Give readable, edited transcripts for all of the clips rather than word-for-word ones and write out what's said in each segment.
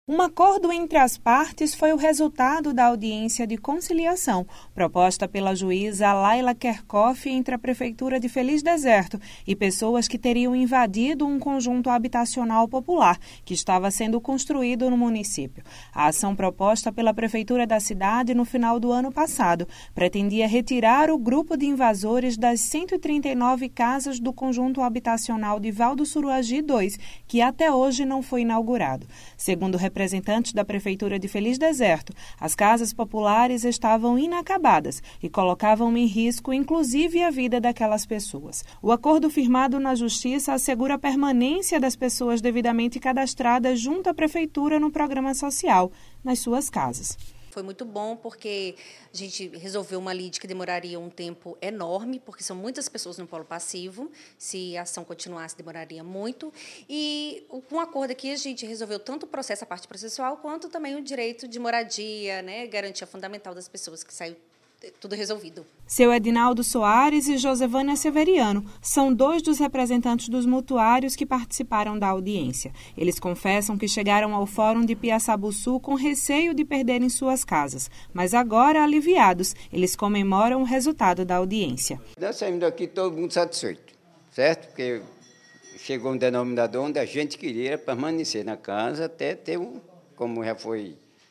Um acordo entre as partes foi o resultado da audiência de conciliação proposta pela juíza Laila Kerkhoff entre a Prefeitura de Feliz Deserto e pessoas que teriam invadido um conjunto habitacional popular que estava sendo construído no município. A ação proposta pela Prefeitura da cidade no final do ano passado pretendia retirar o grupo de invasores das 139 casas do conjunto habitacional de Val do Suruagi II, que até hoje não foi inaugurado. Segundo representantes da Prefeitura de Feliz Deserto, as casas populares estavam inacabadas e colocavam em risco, inclusive, a vida daquelas pessoas. O acordo firmado na Justiça assegura a permanência das pessoas devidamente cadastradas junto à Prefeitura no programa social, nas suas casas. Foi muito bom porque a gente resolveu uma lide que demoraria um tempo enorme, porque são muitas pessoas no polo passivo, se a ação continuasse demoraria muito, e com o acordo aqui a gente resolveu tanto o processo, a parte processual, quanto também o direito de moradia, né, garantia fundamental das pessoas, que saiu tudo resolvido. Seu Edinaldo Soares e Josevânia Severiano são dois dos representantes dos mutuários que participaram da audiência. Eles confessam que chegaram ao Fórum de Piaçabuçu com receio de perderem suas casas, mas agora, aliviados, eles comemoram o resultado da audiência. Nós saímos daqui todo mundo satisfeito, certo? Porque chegou um denominador onde a gente queria permanecer na casa até ter como já foi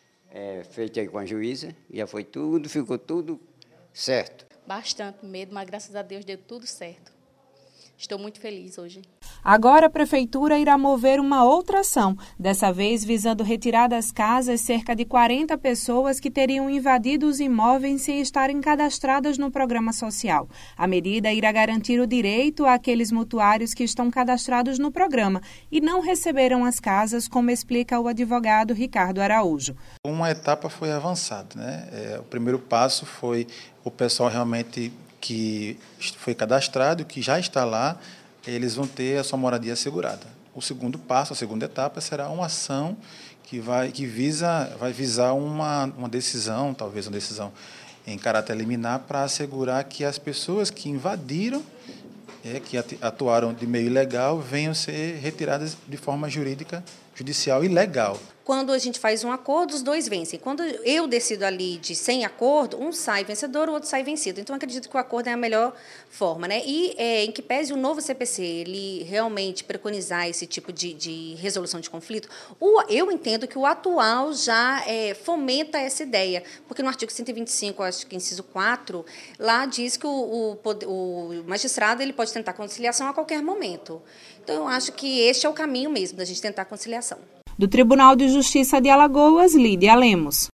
feito aí com a juíza, já foi tudo, ficou tudo certo. Bastante medo, mas graças a Deus deu tudo certo. Estou muito feliz hoje. Agora a Prefeitura irá mover uma outra ação, dessa vez visando retirar das casas cerca de 40 pessoas que teriam invadido os imóveis sem estarem cadastradas no programa social. A medida irá garantir o direito àqueles mutuários que estão cadastrados no programa e não receberam as casas, como explica o advogado Ricardo Araújo. Uma etapa foi avançada, né? O primeiro passo foi o pessoal realmente que foi cadastrado, que já está lá, eles vão ter a sua moradia assegurada. O segundo passo, a segunda etapa, será uma ação que vai visar uma decisão, talvez uma decisão em caráter liminar, para assegurar que as pessoas que invadiram, que atuaram de meio ilegal, venham ser retiradas de forma jurídica, judicial e legal. Quando a gente faz um acordo, os dois vencem. Quando eu decido ali de sem acordo, um sai vencedor, o outro sai vencido. Então, acredito que o acordo é a melhor forma, né? E em que pese o novo CPC, ele realmente preconizar esse tipo de resolução de conflito, eu entendo que o atual já fomenta essa ideia, porque no artigo 125, acho que inciso 4, lá diz que o magistrado ele pode tentar conciliação a qualquer momento. Então, eu acho que este é o caminho mesmo, da gente tentar conciliação. Do Tribunal de Justiça de Alagoas, Lídia Lemos.